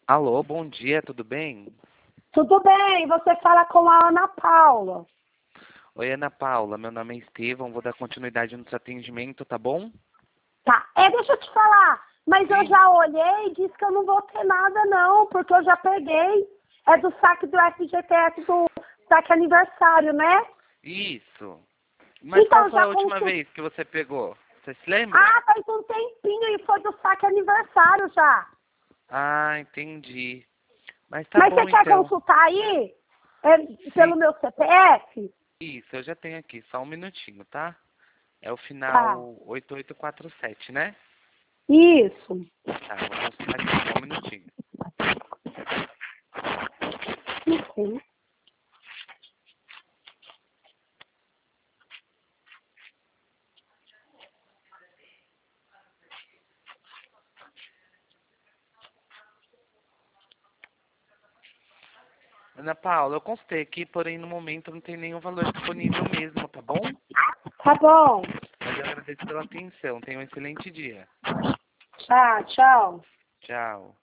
Alô, bom dia, tudo bem? Tudo bem, você fala com a Ana Paula. Oi, Ana Paula, meu nome é Estevão, vou dar continuidade no seu atendimento, tá bom? Tá, deixa eu te falar, mas eu Sim. já olhei e disse que eu não vou ter nada não, porque eu já peguei. É do saque do FGTS do saque aniversário, né? Isso. Mas qual Então, foi a já última consultei. vez que você pegou? Você se lembra? Ah, faz um tempinho e foi do saque aniversário já. Ah, entendi. Mas tá Mas você bom quer então. consultar aí? Sim, Pelo meu CPF? isso, eu já tenho aqui, só um minutinho, tá? É o Tá, final 8847, né? isso. Tá, vou consultar aqui, só um minutinho. Uhum. Ana Paula, eu consultei aqui, porém no momento não tem nenhum valor disponível mesmo, tá bom? Tá bom. Mas eu agradeço pela atenção, tenha um excelente dia. Tá, tchau. Tchau.